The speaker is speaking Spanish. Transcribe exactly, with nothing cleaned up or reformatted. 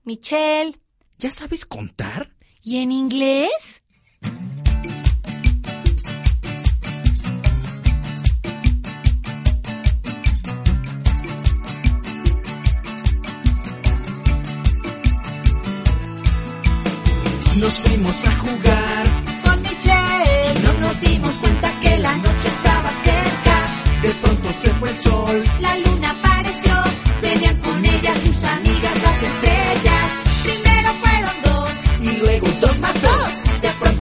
Michelle. ¿Ya sabes contar? ¿Y en inglés? Nos fuimos a jugar Con Michelle. y no nos dimos cuenta que la noche estaba cerca. De pronto se fue el sol. La luna